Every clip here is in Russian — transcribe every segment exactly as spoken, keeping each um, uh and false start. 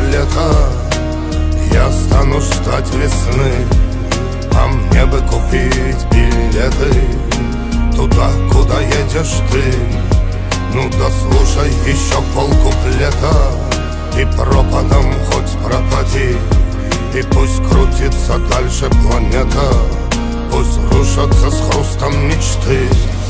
лета. Я стану ждать весны, а мне бы купить билеты туда, куда едешь ты. Ну да слушай еще полкуплета, и пропадом хоть пропади, и пусть крутится дальше планета, пусть рушатся с хрустом мечты.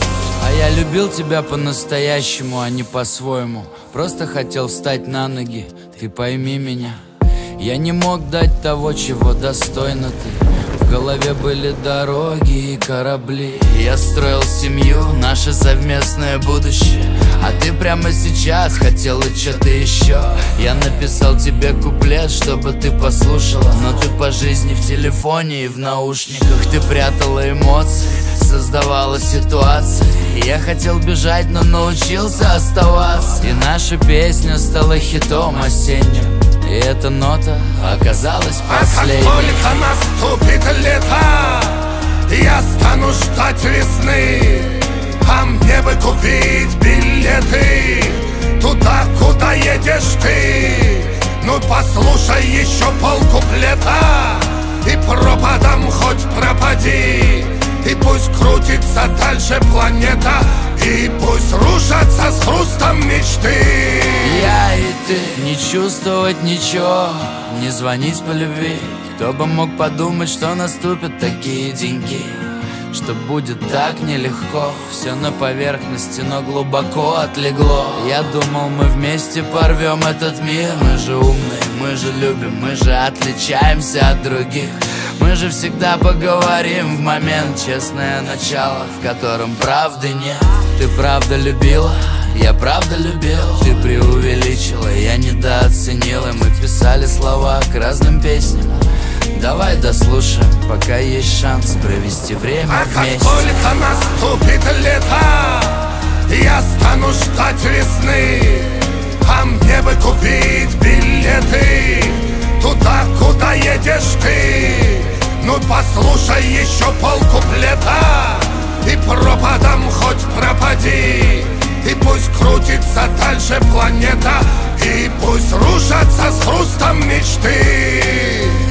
А я любил тебя по-настоящему, а не по-своему. Просто хотел встать на ноги, ты пойми меня. Я не мог дать того, чего достойна ты. В голове были дороги и корабли. Я строил семью, наше совместное будущее, а ты прямо сейчас хотела что-то еще. Я написал тебе куплет, чтобы ты послушала, но ты по жизни в телефоне и в наушниках. Ты прятала эмоции, создавала ситуации. Я хотел бежать, но научился оставаться. И наша песня стала хитом осенним, и эта нота оказалась последней. А как только наступит лето, я стану ждать весны, а мне бы купить билеты туда, куда едешь ты. Ну послушай еще полкуплета, и пропадом хоть пропади, и пусть крутится дальше планета, и пусть рушатся с хрустом мечты. Я и ты, не чувствовать ничего, не звонить по любви. Кто бы мог подумать, что наступят такие деньги, что будет так нелегко. Все на поверхности, но глубоко отлегло. Я думал, мы вместе порвем этот мир. Мы же умные, мы же любим, мы же отличаемся от других. Мы же всегда поговорим в момент, честное начало, в котором правды нет. Ты правда любила, я правда любил. Ты преувеличила, я недооценила. Мы писали слова к разным песням. Давай дослушаем, пока есть шанс провести время а вместе. А как только наступит лето, я стану ждать весны, а мне бы купить билеты туда, куда едешь ты. Ну послушай еще полкуплета, и пропадом хоть пропади, и пусть крутится дальше планета, и пусть рушатся с хрустом мечты.